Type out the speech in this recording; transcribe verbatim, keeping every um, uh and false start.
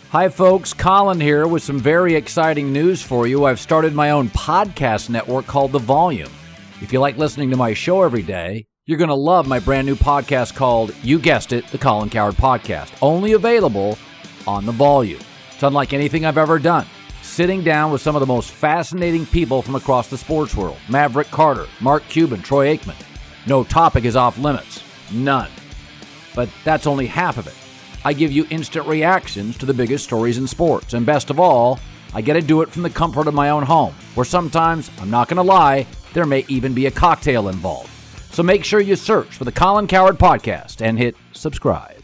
Hi, folks. Colin here with some very exciting news for you. I've started my own podcast network called The Volume. If you like listening to my show every day, you're going to love my brand new podcast called, you guessed it, The Colin Cowherd Podcast. Only available on The Volume. It's unlike anything I've ever done. Sitting down with some of the most fascinating people from across the sports world. Maverick Carter, Mark Cuban, Troy Aikman. No topic is off limits. None. But that's only half of it. I give you instant reactions to the biggest stories in sports. And best of all, I get to do it from the comfort of my own home, where sometimes, I'm not going to lie, there may even be a cocktail involved. So make sure you search for the Colin Cowherd Podcast and hit subscribe.